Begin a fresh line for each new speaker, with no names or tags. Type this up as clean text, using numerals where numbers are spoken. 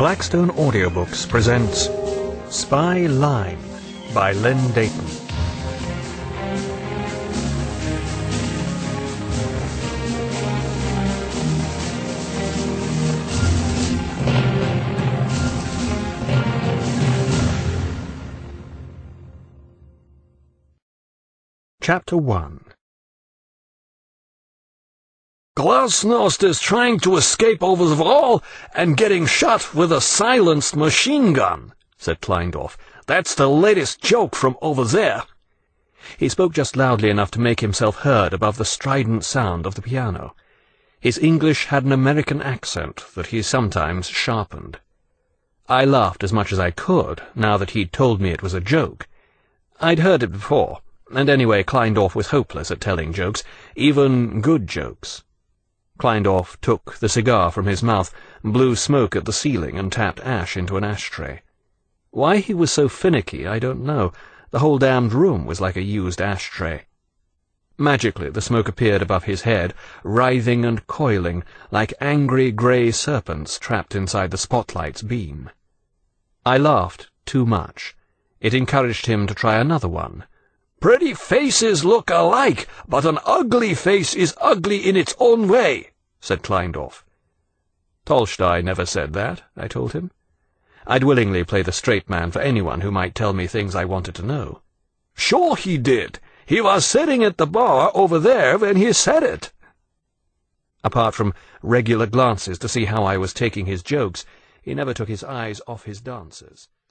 Blackstone Audiobooks presents Spy Line by Len Dayton. Chapter 1.
Glasnost is trying to escape over the wall and getting shot with a silenced machine gun, said Kleindorf. That's the latest joke from over there.
He spoke just loudly enough to make himself heard above the strident sound of the piano. His English had an American accent that he sometimes sharpened. I laughed as much as I could, now that he'd told me it was a joke. I'd heard it before, and anyway Kleindorf was hopeless at telling jokes, even good jokes. Kleindorf took the cigar from his mouth, blew smoke at the ceiling, and tapped ash into an ashtray. Why he was so finicky, I don't know. The whole damned room was like a used ashtray. Magically the smoke appeared above his head, writhing and coiling, like angry grey serpents trapped inside the spotlight's beam. I laughed too much. It encouraged him to try another one.
Pretty faces look alike, but an ugly face is ugly in its own way, said Kleindorf.
Tolstoy never said that, I told him. I'd willingly play the straight man for anyone who might tell me things I wanted to know.
Sure he did. He was sitting at the bar over there when he said it.
Apart from regular glances to see how I was taking his jokes, he never took his eyes off his dancers.